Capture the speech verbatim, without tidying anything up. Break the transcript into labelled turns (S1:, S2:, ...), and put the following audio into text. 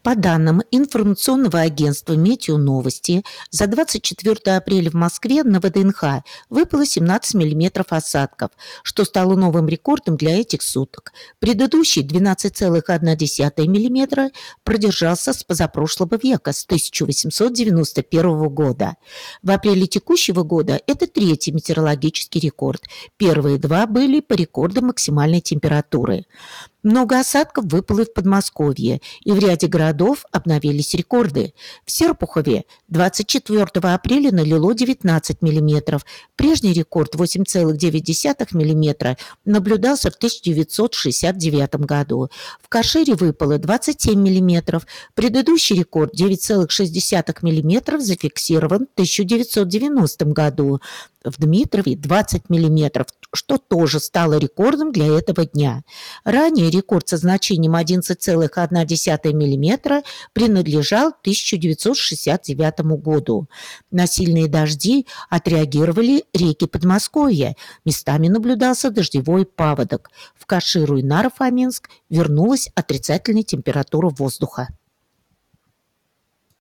S1: По данным информационного агентства «Метеоновости», за двадцать четвёртое апреля в Москве на ВДНХ выпало семнадцать миллиметров осадков, что стало новым рекордом для этих суток. Предыдущий двенадцать целых одна десятая миллиметра продержался с позапрошлого века, с тысяча восемьсот девяносто первого года. В апреле текущего года это третий метеорологический рекорд. Первые два были по рекордам максимальной температуры. Много осадков выпало и в Подмосковье, и в ряде городов обновились рекорды. В Серпухове двадцать четвёртого апреля налило девятнадцать миллиметров. Прежний рекорд восемь целых девять десятых миллиметра наблюдался в тысяча девятьсот шестьдесят девятом году. В Кашире выпало двадцать семь миллиметров. Предыдущий рекорд девять целых шесть десятых миллиметра зафиксирован в тысяча девятьсот девяностом году. В Дмитрове двадцать миллиметров, что тоже стало рекордом для этого дня. Ранее рекорд со значением одиннадцать целых одна десятая миллиметра принадлежал тысяча девятьсот шестьдесят девятому году. На сильные дожди отреагировали реки Подмосковья. Местами наблюдался дождевой паводок. В Каширу и Наро-Фоминск вернулась отрицательная температура воздуха.